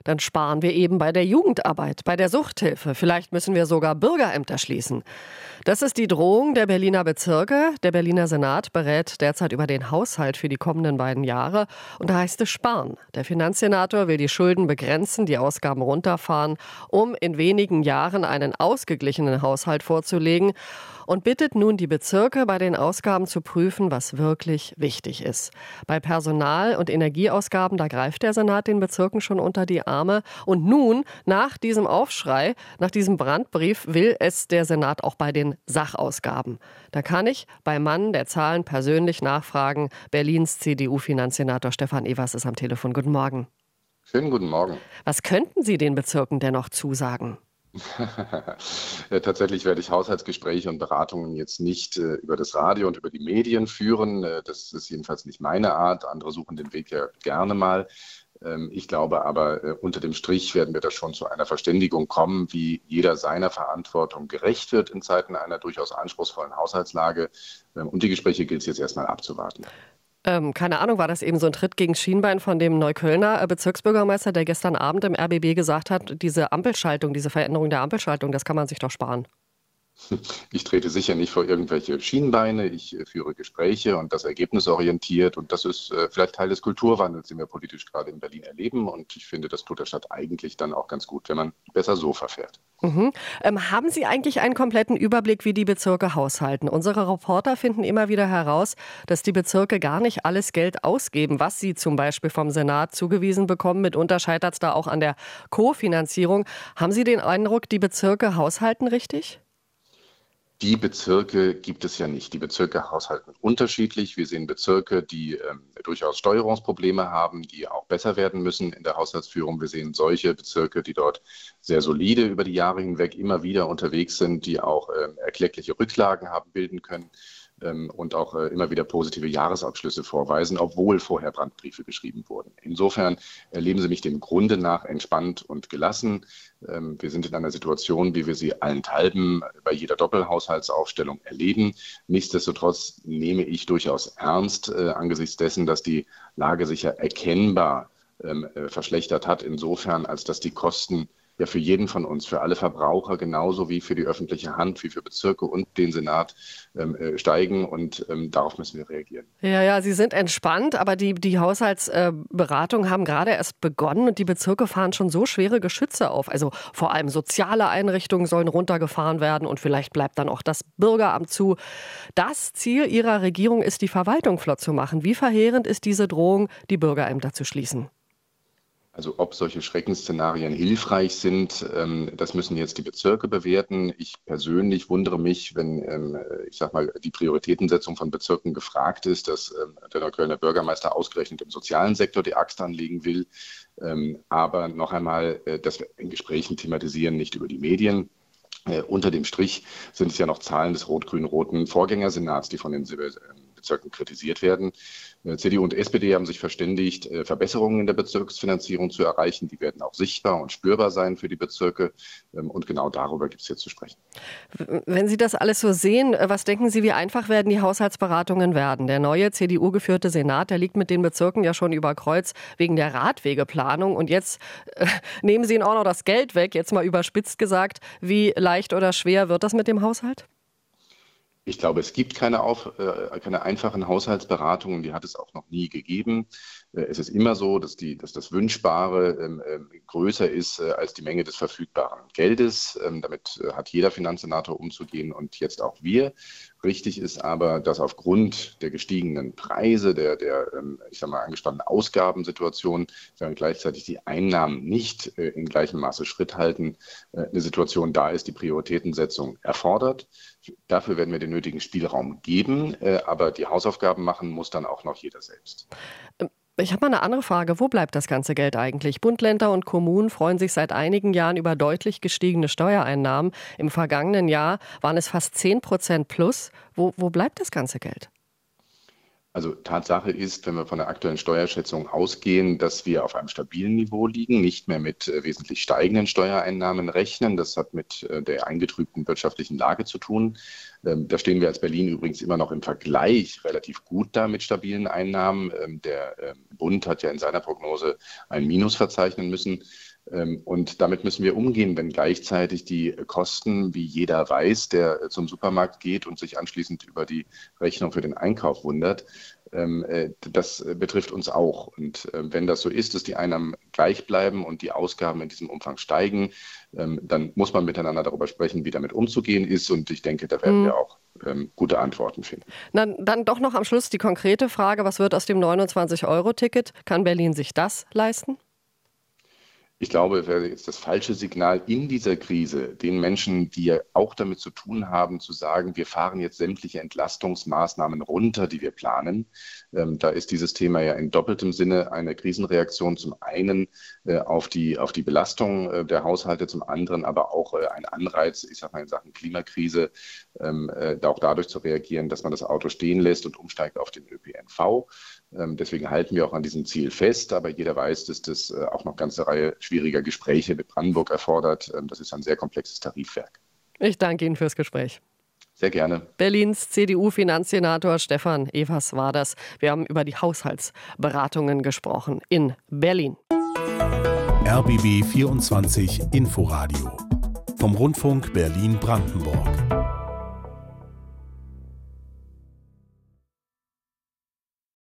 Dann sparen wir eben bei der Jugendarbeit, bei der Suchthilfe. Vielleicht müssen wir sogar Bürgerämter schließen. Das ist die Drohung der Berliner Bezirke. Der Berliner Senat berät derzeit über den Haushalt für die kommenden beiden Jahre. Und da heißt es sparen. Der Finanzsenator will die Schulden begrenzen, die Ausgaben runterfahren, um in wenigen Jahren einen ausgeglichenen Haushalt vorzulegen. Und bittet nun die Bezirke, bei den Ausgaben zu prüfen, was wirklich wichtig ist. Bei Personal- und Energieausgaben, da greift der Senat den Bezirken schon unter die Arme. Und nun, nach diesem Aufschrei, nach diesem Brandbrief, will es der Senat auch bei den Sachausgaben. Da kann ich beim Mann der Zahlen persönlich nachfragen. Berlins CDU-Finanzsenator Stefan Evers ist am Telefon. Guten Morgen. Schönen guten Morgen. Was könnten Sie den Bezirken denn noch zusagen? Ja, tatsächlich werde ich Haushaltsgespräche und Beratungen jetzt nicht über das Radio und über die Medien führen. Das ist jedenfalls nicht meine Art. Andere suchen den Weg ja gerne mal. Ich glaube aber, unter dem Strich werden wir da schon zu einer Verständigung kommen, wie jeder seiner Verantwortung gerecht wird in Zeiten einer durchaus anspruchsvollen Haushaltslage. Und die Gespräche gilt es jetzt erstmal abzuwarten. Keine Ahnung, war das eben so ein Tritt gegen Schienbein von dem Neuköllner Bezirksbürgermeister, der gestern Abend im RBB gesagt hat, diese Ampelschaltung, diese Veränderung der Ampelschaltung, das kann man sich doch sparen. Ich trete sicher nicht vor irgendwelche Schienbeine. Ich führe Gespräche und das ergebnisorientiert. Und das ist vielleicht Teil des Kulturwandels, den wir politisch gerade in Berlin erleben. Und ich finde, das tut der Stadt eigentlich dann auch ganz gut, wenn man besser so verfährt. Mhm. Haben Sie eigentlich einen kompletten Überblick, wie die Bezirke haushalten? Unsere Reporter finden immer wieder heraus, dass die Bezirke gar nicht alles Geld ausgeben, was sie zum Beispiel vom Senat zugewiesen bekommen. Mitunter scheitert es da auch an der Kofinanzierung. Haben Sie den Eindruck, die Bezirke haushalten richtig? Die Bezirke gibt es ja nicht. Die Bezirke haushalten unterschiedlich. Wir sehen Bezirke, die durchaus Steuerungsprobleme haben, die auch besser werden müssen in der Haushaltsführung. Wir sehen solche Bezirke, die dort sehr solide über die Jahre hinweg immer wieder unterwegs sind, die auch erkleckliche Rücklagen haben bilden können und auch immer wieder positive Jahresabschlüsse vorweisen, obwohl vorher Brandbriefe geschrieben wurden. Insofern erleben Sie mich dem Grunde nach entspannt und gelassen. Wir sind in einer Situation, wie wir sie allenthalben bei jeder Doppelhaushaltsaufstellung erleben. Nichtsdestotrotz nehme ich durchaus ernst angesichts dessen, dass die Lage sich ja erkennbar verschlechtert hat, insofern, als dass die Kosten ja für jeden von uns, für alle Verbraucher genauso wie für die öffentliche Hand, wie für Bezirke und den Senat steigen und darauf müssen wir reagieren. Ja, Sie sind entspannt, aber die Haushaltsberatungen haben gerade erst begonnen und die Bezirke fahren schon so schwere Geschütze auf. Also vor allem soziale Einrichtungen sollen runtergefahren werden und vielleicht bleibt dann auch das Bürgeramt zu. Das Ziel Ihrer Regierung ist, die Verwaltung flott zu machen. Wie verheerend ist diese Drohung, die Bürgerämter zu schließen? Also ob solche Schreckensszenarien hilfreich sind, das müssen jetzt die Bezirke bewerten. Ich persönlich wundere mich, wenn, ich sag mal, die Prioritätensetzung von Bezirken gefragt ist, dass der Neuköllner Bürgermeister ausgerechnet im sozialen Sektor die Axt anlegen will. Aber noch einmal, dass wir in Gesprächen thematisieren, nicht über die Medien. Unter dem Strich sind es ja noch Zahlen des rot-grün-roten Vorgängersenats, die von den Bezirken kritisiert werden. CDU und SPD haben sich verständigt, Verbesserungen in der Bezirksfinanzierung zu erreichen. Die werden auch sichtbar und spürbar sein für die Bezirke. Und genau darüber gibt es jetzt zu sprechen. Wenn Sie das alles so sehen, was denken Sie, wie einfach werden die Haushaltsberatungen werden? Der neue CDU-geführte Senat, der liegt mit den Bezirken ja schon über Kreuz wegen der Radwegeplanung. Und jetzt nehmen Sie ihnen auch noch das Geld weg, jetzt mal überspitzt gesagt. Wie leicht oder schwer wird das mit dem Haushalt? Ich glaube, es gibt keine einfachen Haushaltsberatungen, die hat es auch noch nie gegeben. Es ist immer so, dass das Wünschbare größer ist als die Menge des verfügbaren Geldes. Damit hat jeder Finanzsenator umzugehen und jetzt auch wir. Richtig ist aber, dass aufgrund der gestiegenen Preise, der ich sag mal, angespannten Ausgabensituation, während gleichzeitig die Einnahmen nicht in gleichem Maße Schritt halten, eine Situation da ist, die Prioritätensetzung erfordert. Dafür werden wir den nötigen Spielraum geben, aber die Hausaufgaben machen muss dann auch noch jeder selbst. Ich habe mal eine andere Frage. Wo bleibt das ganze Geld eigentlich? Bund, Länder und Kommunen freuen sich seit einigen Jahren über deutlich gestiegene Steuereinnahmen. Im vergangenen Jahr waren es fast 10% plus. Wo bleibt das ganze Geld? Also Tatsache ist, wenn wir von der aktuellen Steuerschätzung ausgehen, dass wir auf einem stabilen Niveau liegen, nicht mehr mit wesentlich steigenden Steuereinnahmen rechnen. Das hat mit der eingetrübten wirtschaftlichen Lage zu tun. Da stehen wir als Berlin übrigens immer noch im Vergleich relativ gut da mit stabilen Einnahmen. Der Bund hat ja in seiner Prognose ein Minus verzeichnen müssen. Und damit müssen wir umgehen, wenn gleichzeitig die Kosten, wie jeder weiß, der zum Supermarkt geht und sich anschließend über die Rechnung für den Einkauf wundert, das betrifft uns auch. Und wenn das so ist, dass die Einnahmen gleich bleiben und die Ausgaben in diesem Umfang steigen, dann muss man miteinander darüber sprechen, wie damit umzugehen ist. Und ich denke, da werden wir auch gute Antworten finden. Dann doch noch am Schluss die konkrete Frage, was wird aus dem 29-Euro-Ticket? Kann Berlin sich das leisten? Ich glaube, es wäre jetzt das falsche Signal in dieser Krise, den Menschen, die ja auch damit zu tun haben, zu sagen, wir fahren jetzt sämtliche Entlastungsmaßnahmen runter, die wir planen. Da ist dieses Thema ja in doppeltem Sinne eine Krisenreaktion, zum einen auf die Belastung der Haushalte, zum anderen aber auch ein Anreiz, ich sage mal in Sachen Klimakrise, auch dadurch zu reagieren, dass man das Auto stehen lässt und umsteigt auf den ÖPNV. Deswegen halten wir auch an diesem Ziel fest, aber jeder weiß, dass das auch noch eine ganze Reihe schwieriger Gespräche mit Brandenburg erfordert. Das ist ein sehr komplexes Tarifwerk. Ich danke Ihnen fürs Gespräch. Sehr gerne. Berlins CDU-Finanzsenator Stefan Evers war das. Wir haben über die Haushaltsberatungen gesprochen in Berlin. RBB 24 Inforadio vom Rundfunk Berlin-Brandenburg.